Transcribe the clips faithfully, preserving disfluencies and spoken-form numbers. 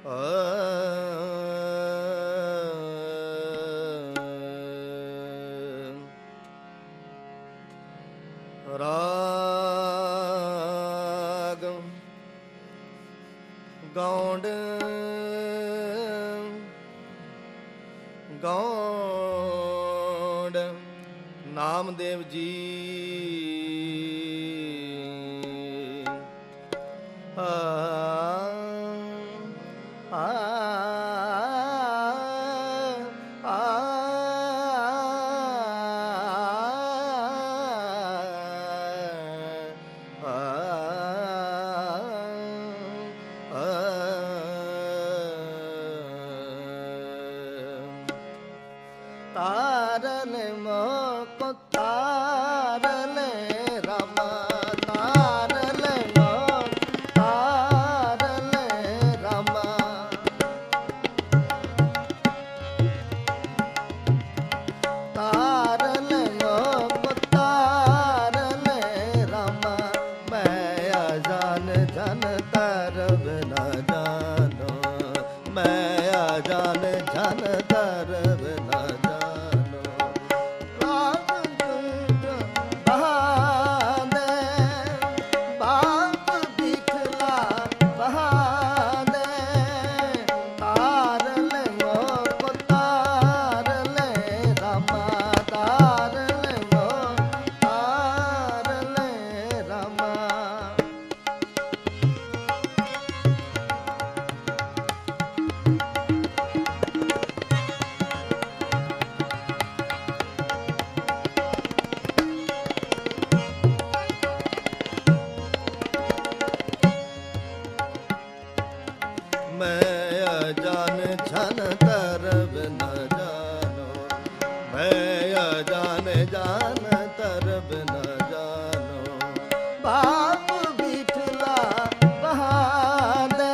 ਰਾਗ ਗੌਂਡ ਗੌਂਡ ਨਾਮਦੇਵ ਜੀ ਆ ਆ ਤਾਰਨ ਮੋਕੋ ਤਾਰਨ ਰਾਮਾ ਤਾਰਨ ਮੋਕੋ ਤਾਰਨ ਰਾਮਾ ਤਾਰਨ ਮੋਕੋ ਤਾਰਨ ਰਾਮਾ ਮੈਂ ਆਜਾਨ ਜਨ ਤਰਬ ਨਾ ਜਾਨੋ ਮੈਂ ਆਜਾਨ ਜਨ ਤਰਬ ਨਾ ਮੈਂ ਅਜਾਨ ਜਨ ਤਰਬ ਨ ਜਾਨੋ ਮੈਂ ਅਜਾਨ ਜਨ ਤਰਬ ਨ ਜਾਨੋ ਬਾਪ ਬਿਠਲਾ ਬਹਾਨੇ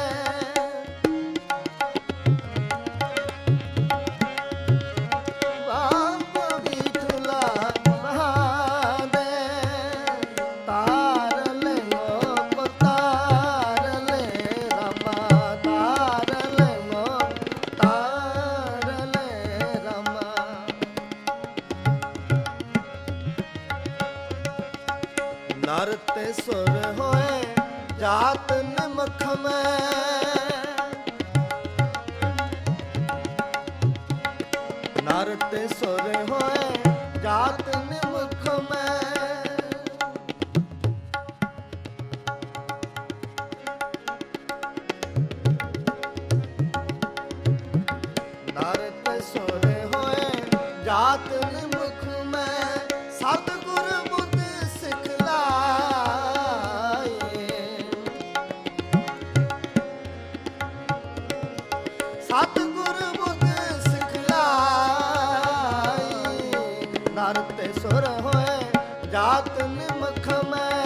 ਬਾਪ ਬਿਠਲਾ ਬਹਾਨੇ ਤਾਰ ਲੈ ਮੋ ਤਾਰ ਲੈ ਰਾਮਾ ਨਰ ਤੇ ਸੁਰ ਹੋਏ ਜਾਤ ਨਿਮਖ ਮੈਂ ਨਰ ਤੇ ਸੁਰ ਹੋਏ ਜਾਤ ਨਿਮਖ ਮੈਂ ਨਰ ਤੇ ਸੁਰ ਹੋਏ ਜਾਤ ਨਿਮਖ ਮੈਂ ਸਤਿਗੁਰ ਸਤਿਗੁਰ ਬੁੱਧ ਸਿਖਲਾਈ ਨਰ ਤੇ ਸੁਰ ਹੋਏ ਜਾਤ ਨਿਮਖ ਮੈਂ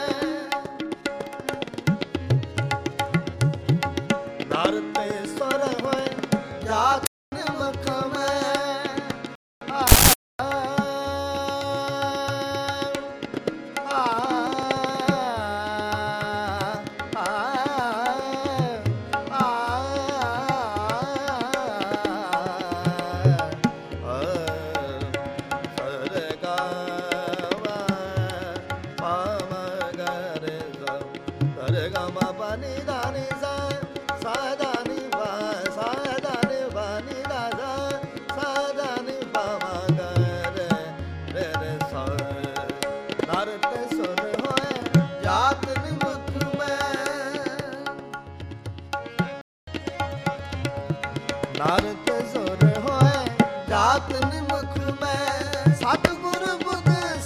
ਨਰ ਤੇ ਸੁਰ ਹੋਏ ਜਾਤ ਨਿਮਖ ਮੈਂ ਨਰ ਤੇ ਸੁਰ ਹੋਏ ਜਾਤ ਨਿਮਖ ਮੈਂ ਸਤਿਗੁਰ ਬੁੱਧ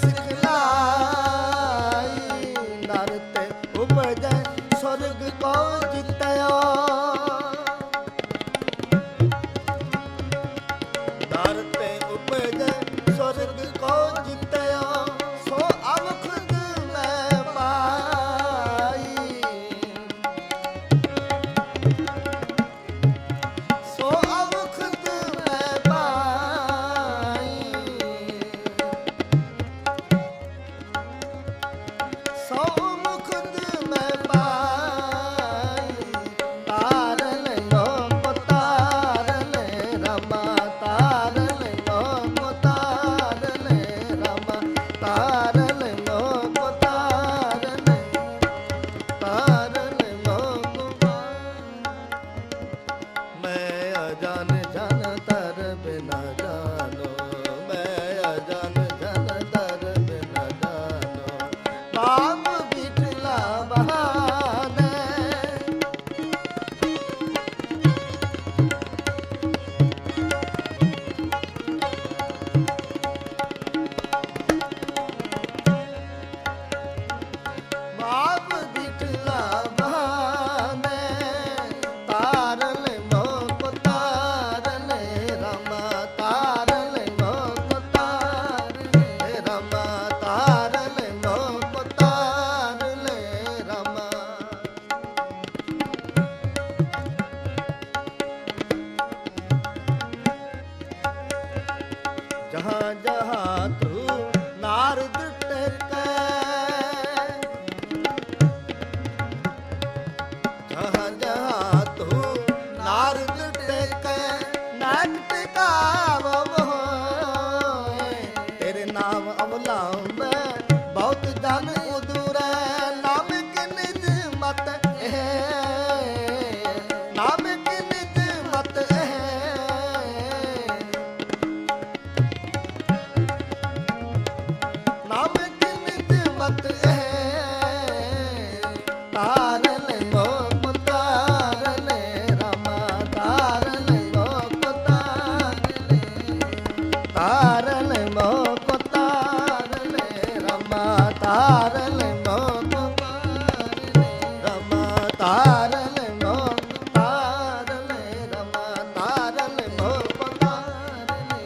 ਸਿਖਲਾਈ ਨਰ ਤੇ ਉਪਜੈ ਸੁਰਗ ਕੋ ਜਿਤਿਓ ਨਰ ਤੇ ਉਪਜੈ ਸੁਰਗ ਕੋ ਜਿਤਿਓ ਸੋ ਅਵਖੁਦ ਮੈਂ ਪਾਈ ਸੋ ਅਵਖੁਦ ਮੈਂ ਪਾਈ ਸੋ ਮੁਖਦ ਮੈਂ ਪਾਈ ਤਾਰਨ बाप बिटला बहाने बाप बिटला बहाने तारल मोक तारले रामा तारल मोक तारले रामा तारल मोक तारले रामा जहाँ जहाँ तू नारद टेकै जहाँ जहाँ तू नारद टेकै नाक टिकावो तेरे नाम अवलंब बहुत जन उदुरै नाम की निज मत है नाम की निज मत है नाम की निज मत है तारल मोक तारले रामा तारल मोक तारले तारल मोक तारले रामा तारल मोक तारले रामा तारल मोक तारले रामा तारल मोक तारले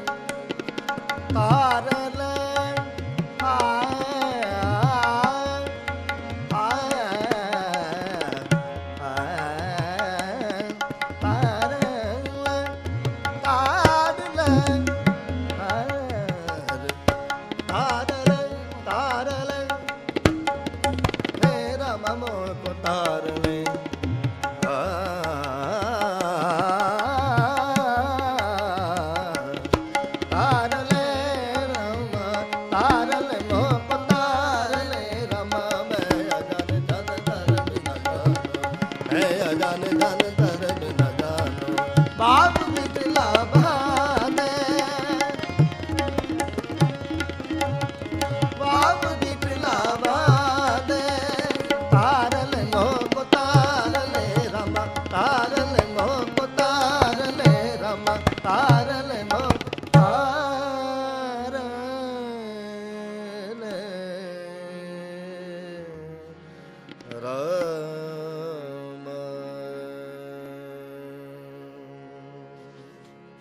तारल धन धन धरन न जानो बाप बिटला बहाने बाप बिटला बहाने तारल मोक तारले रामा तारल मोक तारले रामा तारल मोक तारले रा